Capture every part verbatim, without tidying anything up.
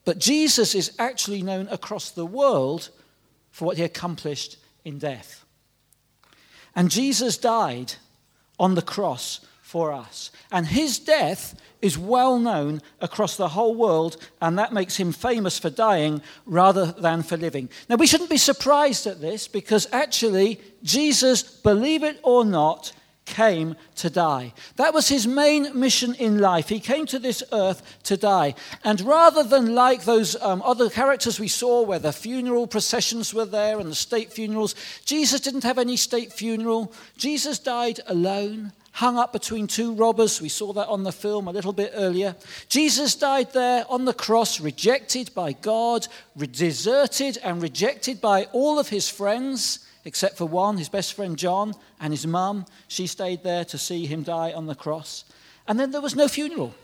But Jesus is actually known across the world for what he accomplished in death. And Jesus died on the cross for us. And his death is well known across the whole world, and that makes him famous for dying rather than for living. Now, we shouldn't be surprised at this, because actually Jesus, believe it or not, came to die. That was his main mission in life. He came to this earth to die. And rather than like those um, other characters we saw where the funeral processions were there and the state funerals, Jesus didn't have any state funeral. Jesus died alone, hung up between two robbers. We saw that on the film a little bit earlier. Jesus died there on the cross, rejected by God, re- deserted and rejected by all of his friends, except for one, his best friend John, and his mum. She stayed there to see him die on the cross. And then there was no funeral.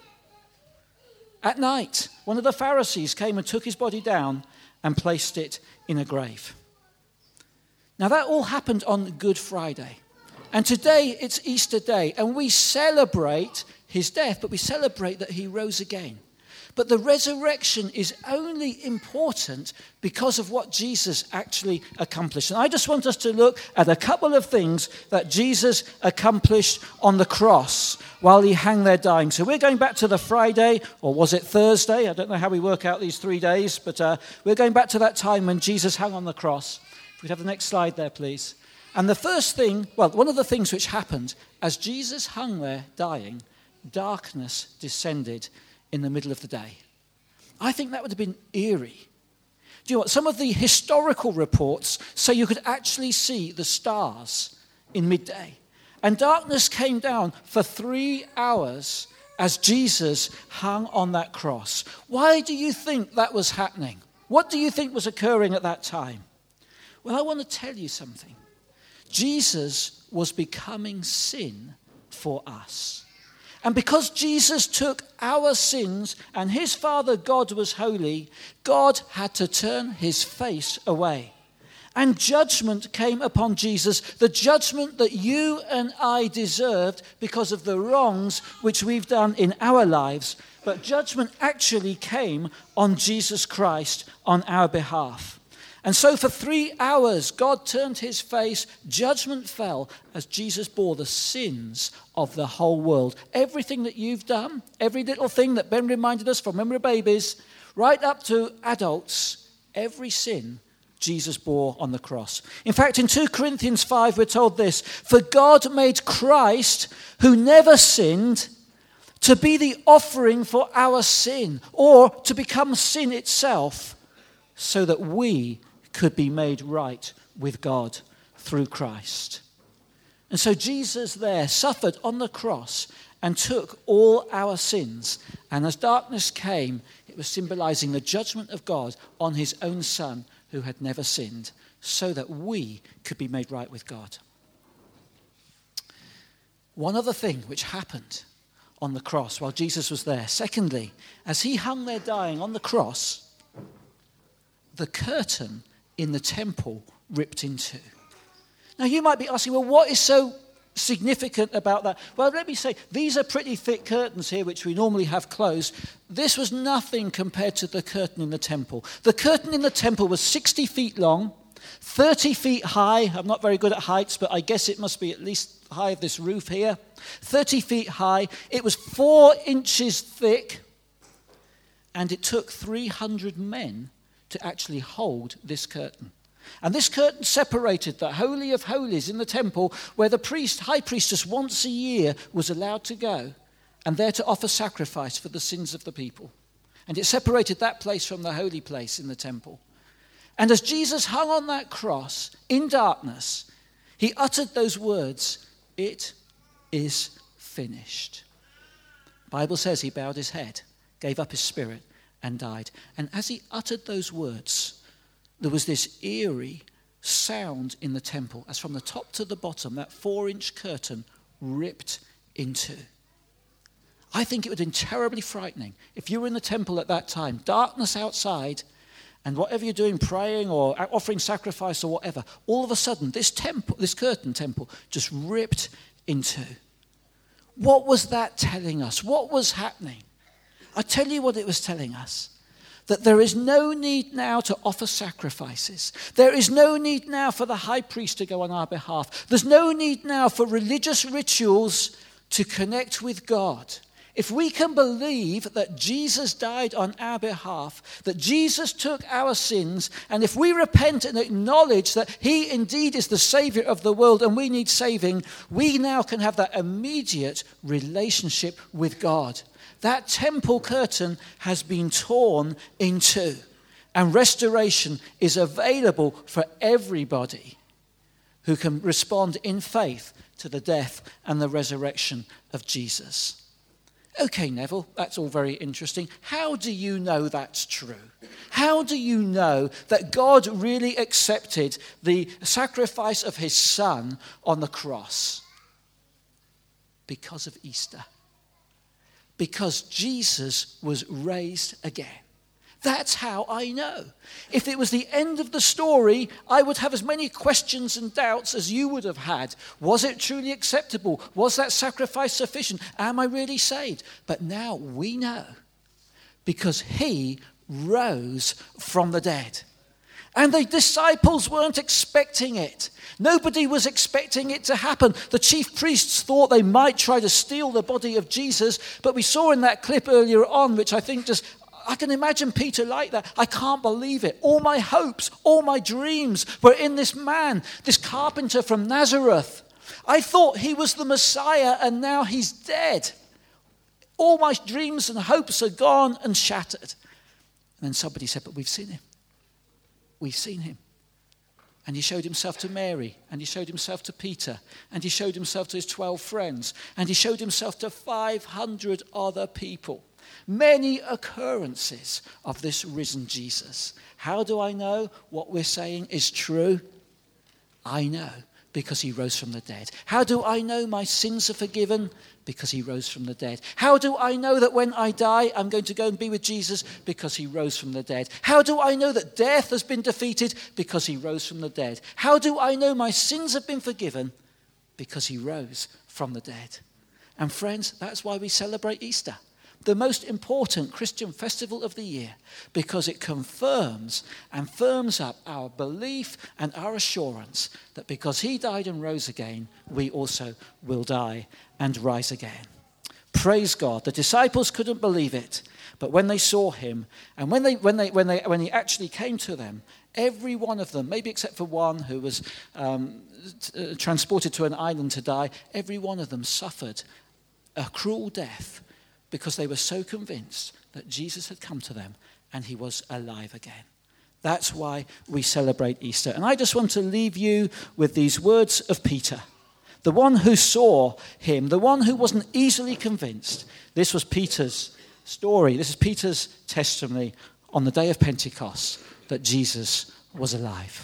At night, one of the Pharisees came and took his body down and placed it in a grave. Now that all happened on Good Friday. And today it's Easter Day, and we celebrate his death, but we celebrate that he rose again. But the resurrection is only important because of what Jesus actually accomplished. And I just want us to look at a couple of things that Jesus accomplished on the cross while he hung there dying. So we're going back to the Friday, or was it Thursday? I don't know how we work out these three days, but uh, we're going back to that time when Jesus hung on the cross. If we'd have the next slide there, please. And the first thing, well, one of the things which happened as Jesus hung there dying, darkness descended in the middle of the day. I think that would have been eerie. Do you know what? Some of the historical reports say you could actually see the stars in midday. And darkness came down for three hours as Jesus hung on that cross. Why do you think that was happening? What do you think was occurring at that time? Well, I want to tell you something. Jesus was becoming sin for us. And because Jesus took our sins and his Father God was holy, God had to turn his face away. And judgment came upon Jesus, the judgment that you and I deserved because of the wrongs which we've done in our lives. But judgment actually came on Jesus Christ on our behalf. And so for three hours, God turned his face, judgment fell as Jesus bore the sins of the whole world. Everything that you've done, every little thing that Ben reminded us from when we were babies, right up to adults, every sin Jesus bore on the cross. In fact, in Second Corinthians five, we're told this: for God made Christ, who never sinned, to be the offering for our sin, or to become sin itself, so that we could be made right with God through Christ. And so Jesus there suffered on the cross and took all our sins. And as darkness came, it was symbolizing the judgment of God on his own Son who had never sinned, so that we could be made right with God. One other thing which happened on the cross while Jesus was there. Secondly, as he hung there dying on the cross, the curtain in the temple ripped in two. Now you might be asking, well, what is so significant about that? Well, let me say, these are pretty thick curtains here, which we normally have closed. This was nothing compared to the curtain in the temple. The curtain in the temple was sixty feet long, thirty feet high. I'm not very good at heights, but I guess it must be at least high of this roof here. thirty feet high. It was four inches thick, and it took three hundred men to actually hold this curtain. And this curtain separated the Holy of Holies in the temple, where the priest, high priestess, once a year was allowed to go and there to offer sacrifice for the sins of the people. And it separated that place from the holy place in the temple. And as Jesus hung on that cross in darkness, he uttered those words, "It is finished." The Bible says he bowed his head, gave up his spirit, and died. And as he uttered those words, there was this eerie sound in the temple as from the top to the bottom, that four-inch curtain ripped in two. I think it would have been terribly frightening if you were in the temple at that time, darkness outside, and whatever you're doing, praying or offering sacrifice or whatever, all of a sudden this temple, this curtain temple, just ripped in two. What was that telling us? What was happening? I tell you what it was telling us. that there is no need now to offer sacrifices. There is no need now for the high priest to go on our behalf. There's no need now for religious rituals to connect with God. If we can believe that Jesus died on our behalf, that Jesus took our sins, and if we repent and acknowledge that he indeed is the Saviour of the world and we need saving, we now can have that immediate relationship with God. That temple curtain has been torn in two, and restoration is available for everybody who can respond in faith to the death and the resurrection of Jesus. Okay, Neville, that's all very interesting. How do you know that's true? How do you know that God really accepted the sacrifice of his Son on the cross? Because of Easter. Because Jesus was raised again. That's how I know. If it was the end of the story, I would have as many questions and doubts as you would have had. Was it truly acceptable? Was that sacrifice sufficient? Am I really saved? But now we know, because he rose from the dead. And the disciples weren't expecting it. Nobody was expecting it to happen. The chief priests thought they might try to steal the body of Jesus, but we saw in that clip earlier on, which I think just, I can imagine Peter like that. I can't believe it. All my hopes, all my dreams were in this man, this carpenter from Nazareth. I thought he was the Messiah, and now he's dead. All my dreams and hopes are gone and shattered. And then somebody said, but we've seen him. We've seen him. And he showed himself to Mary, and he showed himself to Peter, and he showed himself to his twelve friends, and he showed himself to five hundred other people. Many occurrences of this risen Jesus. How do I know what we're saying is true? I know because he rose from the dead. How do I know my sins are forgiven? Because he rose from the dead. How do I know that when I die, I'm going to go and be with Jesus? Because he rose from the dead. How do I know that death has been defeated? Because he rose from the dead. How do I know my sins have been forgiven? Because he rose from the dead. And friends, that's why we celebrate Easter, the most important Christian festival of the year, because it confirms and firms up our belief and our assurance that because he died and rose again, we also will die and rise again. Praise God. The disciples couldn't believe it, but when they saw him, and when they when they when they when he actually came to them, every one of them, maybe except for one who was um, t- uh, transported to an island to die, every one of them suffered a cruel death, because they were so convinced that Jesus had come to them and he was alive again. That's why we celebrate Easter. And I just want to leave you with these words of Peter, the one who saw him, the one who wasn't easily convinced. This was Peter's story. This is Peter's testimony on the day of Pentecost that Jesus was alive.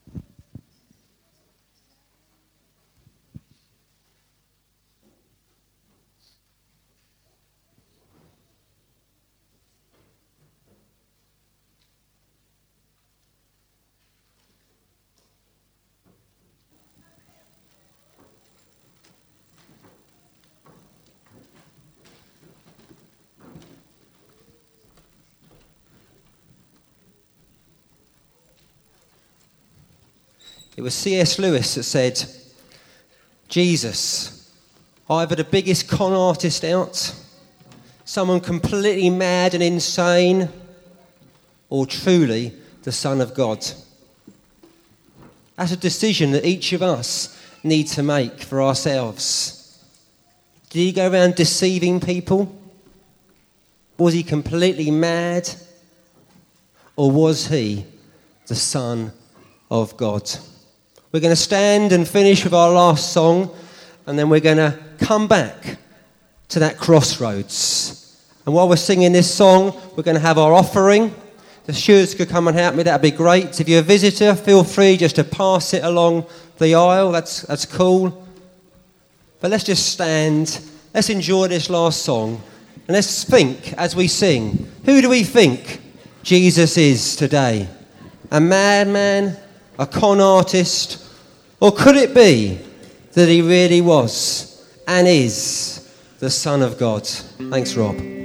It was C S Lewis that said, Jesus, either the biggest con artist out, someone completely mad and insane, or truly the Son of God. That's a decision that each of us need to make for ourselves. Did he go around deceiving people? Was he completely mad? Or was he the Son of God? We're going to stand and finish with our last song, and then we're going to come back to that crossroads. And while we're singing this song, we're going to have our offering. The stewards could come and help me, that'd be great. If you're a visitor, feel free just to pass it along the aisle, that's, that's cool. But let's just stand, let's enjoy this last song, and let's think as we sing, who do we think Jesus is today? A madman? A con artist? Or could it be that he really was and is the Son of God? Thanks, Rob.